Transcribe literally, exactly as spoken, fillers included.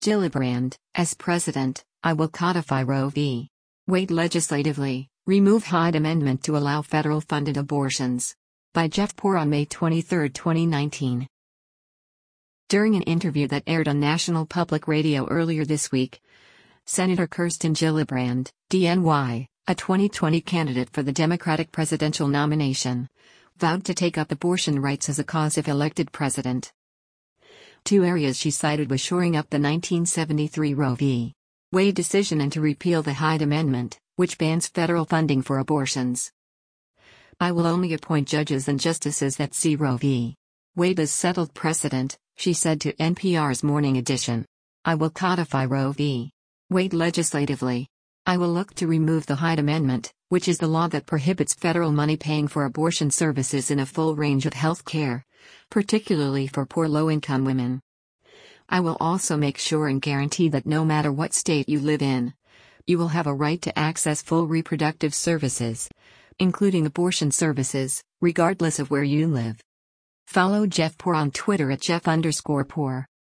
Gillibrand, as president, I will codify Roe v. Wade legislatively, remove Hyde Amendment to allow federal-funded abortions. By Jeff Poor on May twenty-third, twenty nineteen. During an interview that aired on National Public Radio earlier this week, Senator Kirsten Gillibrand, D N Y, a twenty twenty candidate for the Democratic presidential nomination, vowed to take up abortion rights as a cause if elected president. Two areas she cited was shoring up the nineteen seventy-three Roe v. Wade decision and to repeal the Hyde Amendment, which bans federal funding for abortions. I will only appoint judges and justices that see Roe v. Wade as settled precedent, she said to N P R's Morning Edition. I will codify Roe v. Wade legislatively. I will look to remove the Hyde Amendment, which is the law that prohibits federal money paying for abortion services in a full range of health care, particularly for poor low-income women. I will also make sure and guarantee that no matter what state you live in, you will have a right to access full reproductive services, including abortion services, regardless of where you live. Follow Jeff Poor on Twitter at Jeff underscore Poor.